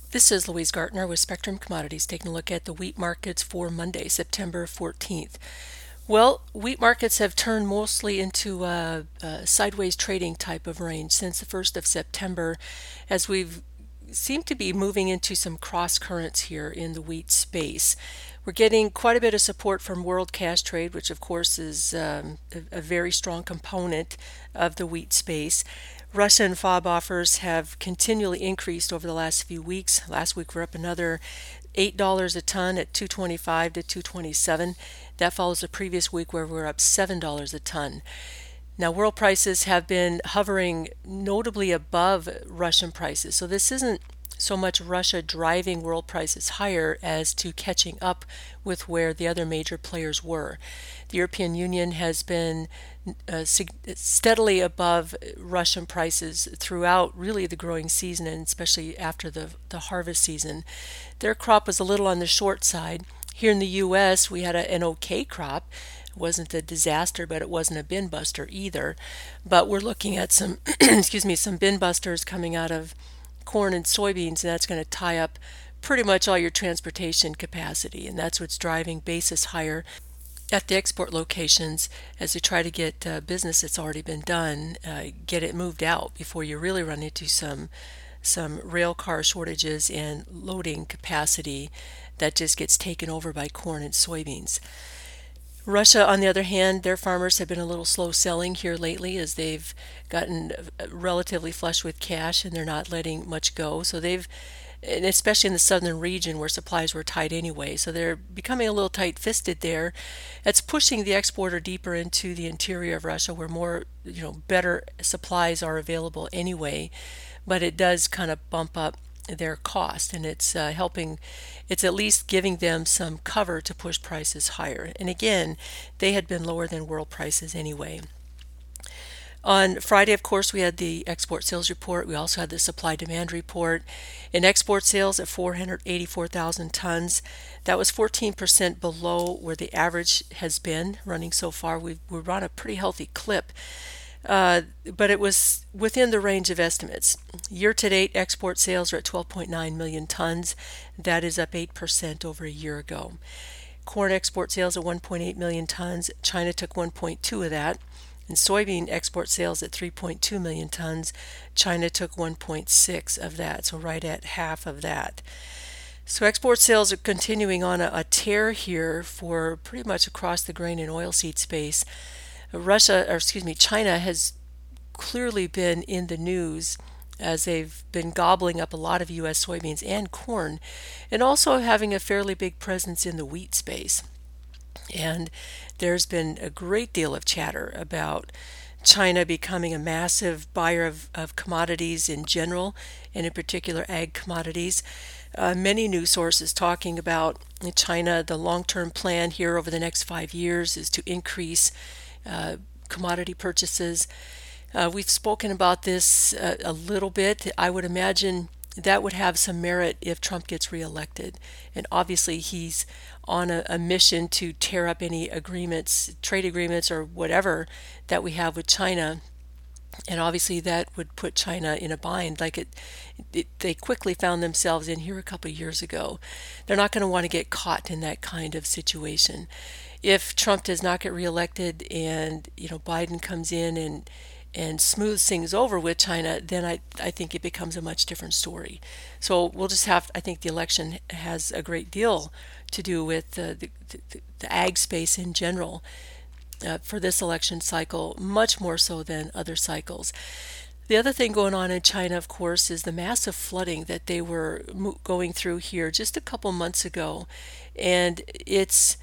This is Louise Gartner with Spectrum Commodities taking a look at the wheat markets for Monday, September 14th. Well, wheat markets have turned mostly into a sideways trading type of range since the 1st of September, as we've seemed to be moving into some cross currents here in the wheat space. We're getting quite a bit of support from World Cash Trade, which of course is a very strong component of the wheat space. Russian FOB offers have continually increased over the last few weeks. Last week we're up another $8 a ton at 225 to 227. That follows the previous week where we were up $7 a ton. Now, world prices have been hovering notably above Russian prices. So this isn't so much Russia driving world prices higher as to catching up with where the other major players were. The European Union has been steadily above Russian prices throughout really the growing season, and especially after the harvest season. Their crop was a little on the short side. Here in the U.S., we had an okay crop. It wasn't a disaster, but it wasn't a bin buster either. But we're looking at some, excuse me, some bin busters coming out of corn and soybeans, and that's going to tie up pretty much all your transportation capacity, and that's what's driving basis higher at the export locations as you try to get business that's already been done, get it moved out before you really run into some rail car shortages and loading capacity that just gets taken over by corn and soybeans. Russia, on the other hand, their farmers have been a little slow selling here lately as they've gotten relatively flush with cash and they're not letting much go. So and especially in the southern region where supplies were tight anyway. So they're becoming a little tight-fisted there. It's pushing the exporter deeper into the interior of Russia where more, better supplies are available anyway. But it does kind of bump up their cost, and it's it's at least giving them some cover to push prices higher. And again, they had been lower than world prices anyway. On Friday, of course, we had the export sales report. We also had the supply demand report. In export sales at 484,000 tons, that was 14% below where the average has been running so far. We're on a pretty healthy clip. But it was within the range of estimates. Year-to-date export sales are at 12.9 million tons. That is up 8% over a year ago. Corn export sales at 1.8 million tons. China took 1.2 of that. And soybean export sales at 3.2 million tons. China took 1.6 of that, so right at half of that. So export sales are continuing on a tear here for pretty much across the grain and oilseed space. China has clearly been in the news as they've been gobbling up a lot of U.S. soybeans and corn, and also having a fairly big presence in the wheat space. And there's been a great deal of chatter about China becoming a massive buyer of commodities in general, and in particular ag commodities. Many news sources talking about China, the long-term plan here over the next 5 years is to increase commodity purchases. We've spoken about this a little bit. I would imagine that would have some merit if Trump gets reelected. And obviously, he's on a mission to tear up any agreements, trade agreements, or whatever that we have with China. And obviously, that would put China in a bind. They quickly found themselves in here a couple of years ago. They're not going to want to get caught in that kind of situation. If Trump does not get reelected and Biden comes in and smooths things over with China, then I think it becomes a much different story. So we'll just I think the election has a great deal to do with the ag space in general for this election cycle, much more so than other cycles. The other thing going on in China, of course, is the massive flooding that they were going through here just a couple months ago. And it's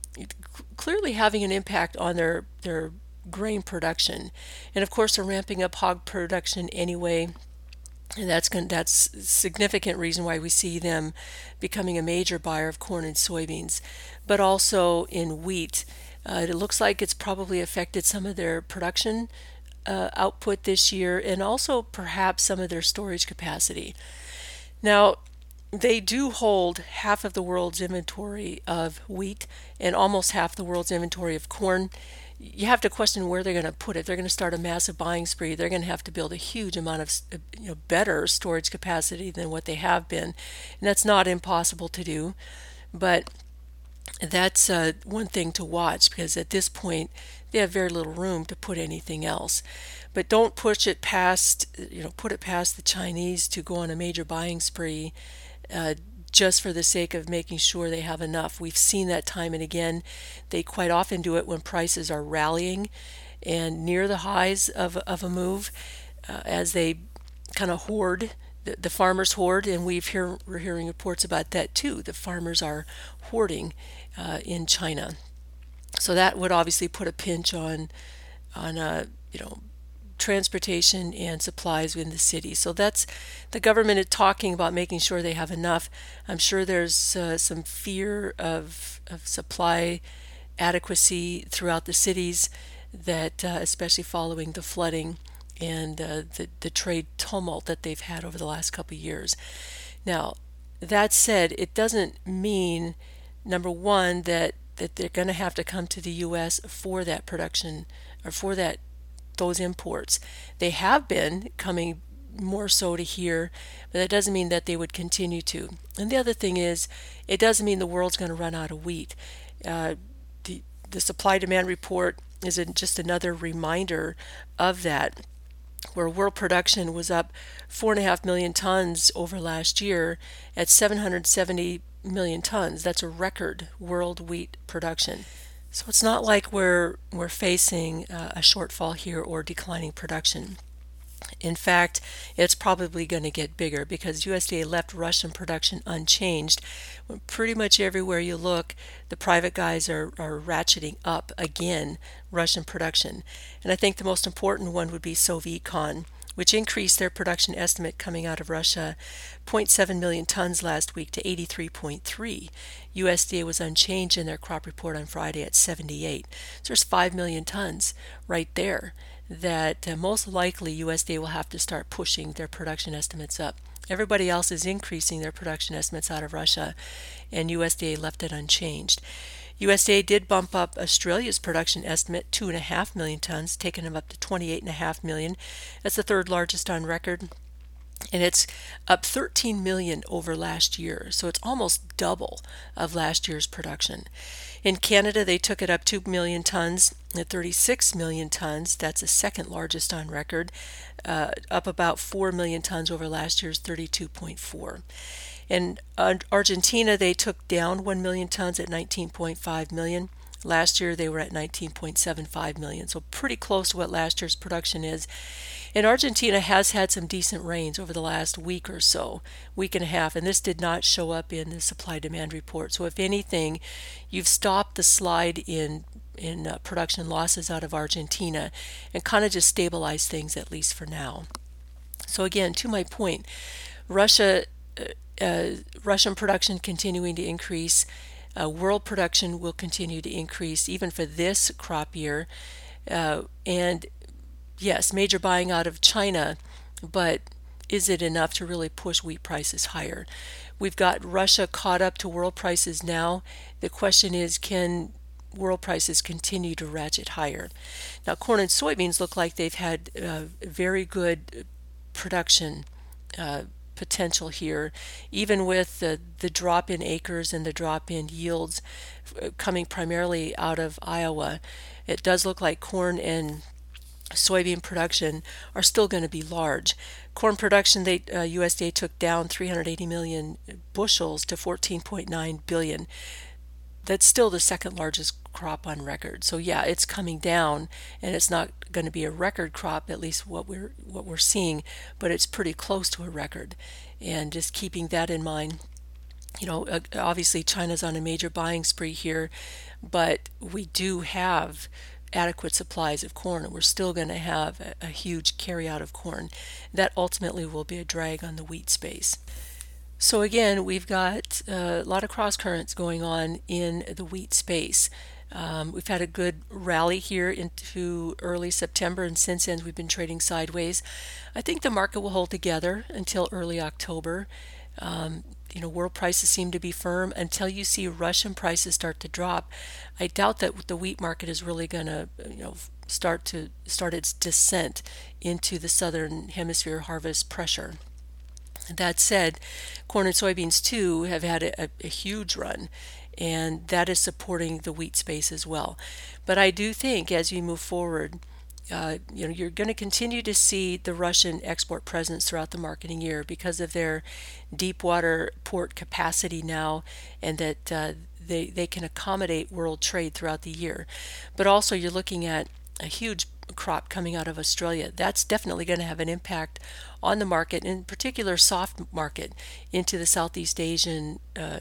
clearly having an impact on their grain production. And of course, they're ramping up hog production anyway. And that's a significant reason why we see them becoming a major buyer of corn and soybeans, but also in wheat. It looks like it's probably affected some of their production output this year and also perhaps some of their storage capacity. Now, they do hold half of the world's inventory of wheat and almost half the world's inventory of corn. you have to question where they're going to put it. They're going to start a massive buying spree. They're going to have to build a huge amount of better storage capacity than what they have been, and that's not impossible to do. But that's one thing to watch, because at this point they have very little room to put anything else. But don't push it past, put it past the Chinese to go on a major buying spree uh, just for the sake of making sure they have enough. We've seen that time and again. They quite often do it when prices are rallying and near the highs of a move, as they kind of hoard. The farmers hoard, and we're hearing reports about that too. The farmers are hoarding in China, so that would obviously put a pinch on transportation and supplies in the city. So that's the government is talking about making sure they have enough. I'm sure there's some fear of supply adequacy throughout the cities, that especially following the flooding and the trade tumult that they've had over the last couple of years. Now, that said, it doesn't mean, number one, that they're going to have to come to the U.S. for that production or for those imports. They have been coming more so to here, but that doesn't mean that they would continue to. And the other thing is, it doesn't mean the world's going to run out of wheat. Uh, the supply demand report is just another reminder of that, where world production was up 4.5 million tons over last year at 770 million tons. That's a record world wheat production. So it's not like we're facing a shortfall here or declining production. In fact, it's probably going to get bigger, because USDA left Russian production unchanged. Pretty much everywhere you look, the private guys are ratcheting up again Russian production. And I think the most important one would be Sovicon, which increased their production estimate coming out of Russia 0.7 million tons last week to 83.3. USDA was unchanged in their crop report on Friday at 78. So there's 5 million tons right there that most likely USDA will have to start pushing their production estimates up. Everybody else is increasing their production estimates out of Russia, and USDA left it unchanged. USDA did bump up Australia's production estimate 2.5 million tons, taking them up to 28.5 million. That's the third largest on record, and it's up 13 million over last year, so it's almost double of last year's production. In Canada, they took it up 2 million tons at 36 million tons. That's the second largest on record, up about 4 million tons over last year's 32.4. In Argentina, they took down 1 million tons at 19.5 million. Last year, they were at 19.75 million, so pretty close to what last year's production is. And Argentina has had some decent rains over the last week or so, week and a half, and this did not show up in the supply-demand report. So if anything, you've stopped the slide in production losses out of Argentina and kind of just stabilized things, at least for now. So again, to my point, Russian production continuing to increase. World production will continue to increase even for this crop year. And yes, major buying out of China, but is it enough to really push wheat prices higher? We've got Russia caught up to world prices now. The question is, can world prices continue to ratchet higher? Now, corn and soybeans look like they've had very good production potential here, even with the drop in acres and the drop in yields coming primarily out of Iowa. It does look like corn and soybean production are still going to be large. Corn production, USDA took down 380 million bushels to 14.9 billion. That's still the second largest crop on record. So yeah, it's coming down, and it's not going to be a record crop, at least what we're seeing, but it's pretty close to a record. And just keeping that in mind, obviously China's on a major buying spree here, but we do have adequate supplies of corn, and we're still going to have a huge carry out of corn. That ultimately will be a drag on the wheat space. So again, we've got a lot of cross currents going on in the wheat space. We've had a good rally here into early September, and since then we've been trading sideways. I think the market will hold together until early October. World prices seem to be firm until you see Russian prices start to drop. I doubt that the wheat market is really going to, start its descent into the southern hemisphere harvest pressure. That said, corn and soybeans too have had a huge run, and that is supporting the wheat space as well. But I do think as we move forward, you're going to continue to see the Russian export presence throughout the marketing year because of their deep water port capacity now, and that they can accommodate world trade throughout the year. But also, you're looking at a huge crop coming out of Australia. That's definitely going to have an impact on the market, in particular soft market into the Southeast Asian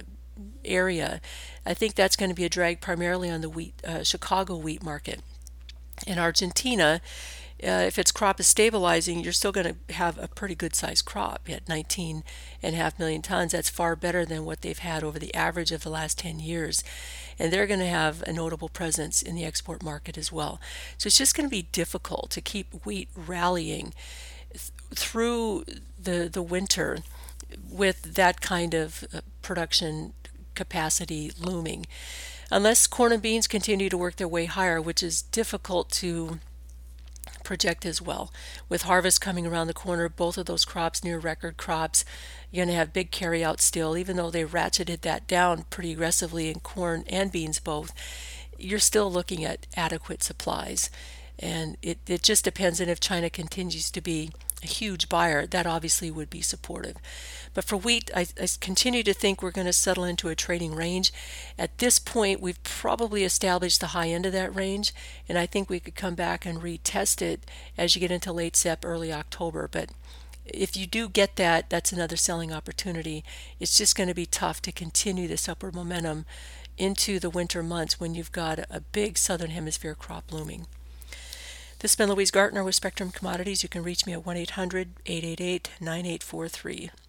area. I think that's going to be a drag primarily on the Chicago wheat market. In Argentina, if its crop is stabilizing, you're still going to have a pretty good sized crop at 19.5 million tons. That's far better than what they've had over the average of the last 10 years. And they're going to have a notable presence in the export market as well. So it's just going to be difficult to keep wheat rallying through the winter with that kind of production capacity looming. Unless corn and beans continue to work their way higher, which is difficult to project as well. With harvest coming around the corner, both of those crops near record crops, you're going to have big carry out still, even though they ratcheted that down pretty aggressively in corn and beans both. You're still looking at adequate supplies. And it just depends on if China continues to be a huge buyer, that obviously would be supportive. But for wheat, I continue to think we're going to settle into a trading range. At this point, we've probably established the high end of that range, and I think we could come back and retest it as you get into late Sep, early October. But if you do get that, that's another selling opportunity. It's just going to be tough to continue this upward momentum into the winter months when you've got a big southern hemisphere crop looming. This has been Louise Gartner with Spectrum Commodities. You can reach me at 1-800-888-9843.